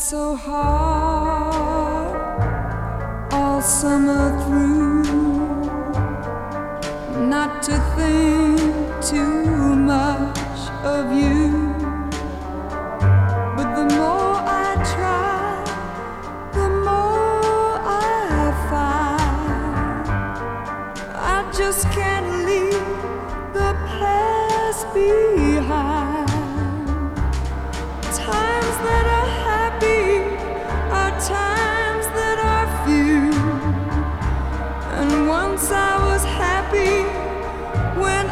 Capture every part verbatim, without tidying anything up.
so hard all summer through not to think too much of you. But the more I try, the more I find I just can't leave the past behind. Times that are happy are times that are few, and once I was happy when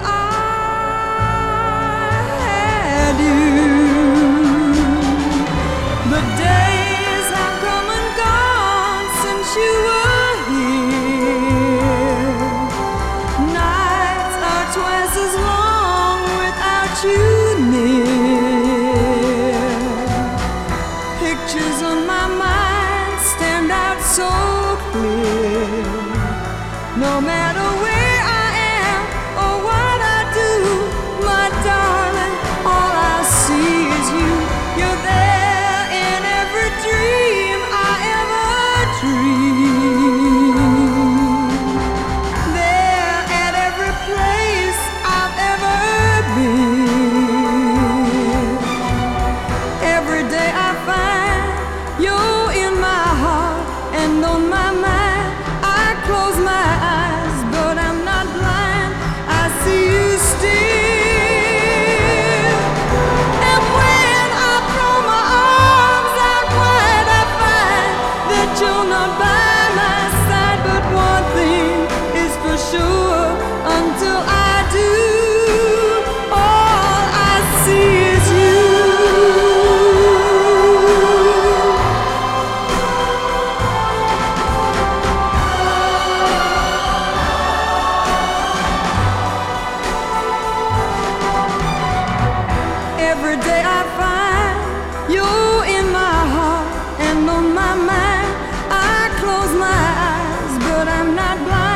I had you. The days have come and gone since you were here. Nights are twice as long without you near. Pictures on my mind stand out so clear. No matter where I am or what I do, my darling, all I see is you. You're there in every dream I ever dreamed. There at every place I've ever been. Every day I find you're in my heart and on my mind. I close my eyes, but I'm not blind. I see you still. And when I throw my arms out wide, I find that you're not by my side. But one thing is for sure, until I do, all I see is you. Every day I find you're in my heart and on my mind. I close my eyes, but I'm not blind.